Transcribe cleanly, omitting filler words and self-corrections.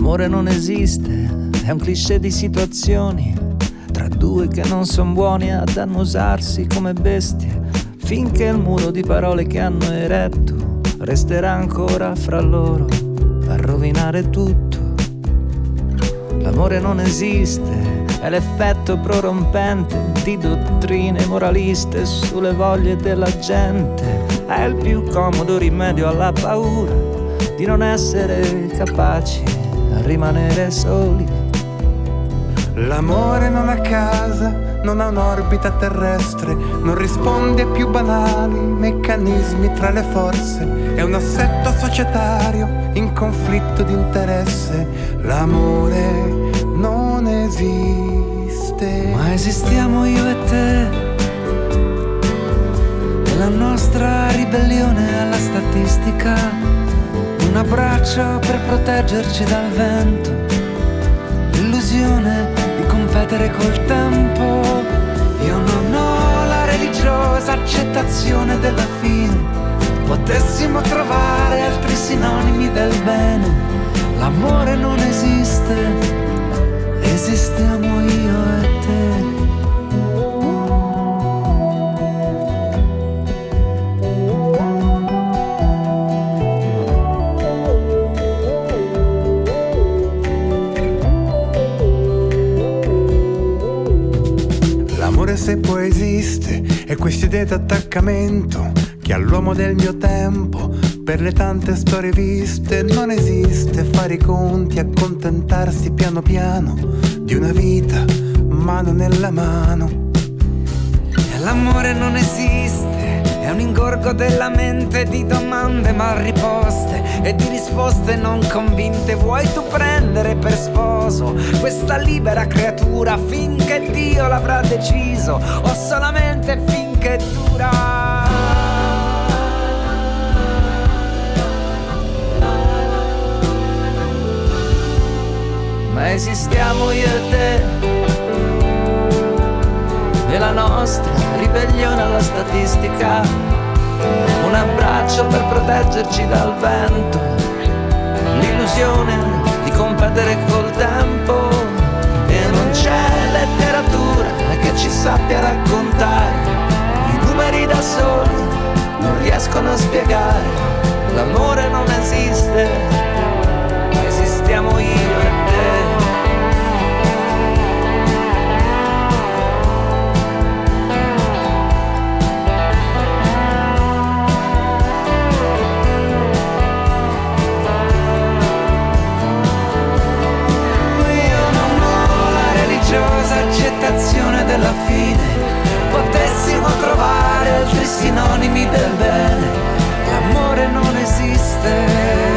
L'amore non esiste, è un cliché di situazioni tra due che non son buoni ad annusarsi come bestie, finché il muro di parole che hanno eretto resterà ancora fra loro a rovinare tutto. L'amore non esiste, è l'effetto prorompente di dottrine moraliste sulle voglie della gente. È il più comodo rimedio alla paura di non essere capaci a rimanere soli. L'amore non ha casa, non ha un'orbita terrestre, non risponde ai più banali meccanismi tra le forze. È un assetto societario in conflitto di interesse. L'amore non esiste. Ma esistiamo io e te, e la nostra ribellione alla statistica, un abbraccio per proteggerci dal vento, l'illusione di competere col tempo. Io non ho la religiosa accettazione della fine, potessimo trovare altri sinonimi del bene. L'amore non esiste, esistiamo io e te. L'amore se poi esiste è quest'idea d'attaccamento che all'uomo del mio tempo, per le tante storie viste, non esiste. Fare i conti, accontentarsi piano piano di una vita mano nella mano. E l'amore non esiste, è un ingorgo della mente di domande mal riposte e di risposte non convinte. Vuoi tu prendere per sposo questa libera creatura finché Dio l'avrà deciso, o solamente finché dura? Ma esistiamo io e te, e la nostra ribellione alla statistica, un abbraccio per proteggerci dal vento, l'illusione di competere col tempo. E non c'è letteratura che ci sappia raccontare, i numeri da soli non riescono a spiegare. L'amore non esiste, esistiamo io e te. Accettazione della fine, potessimo trovare altri sinonimi del bene. L'amore non esiste.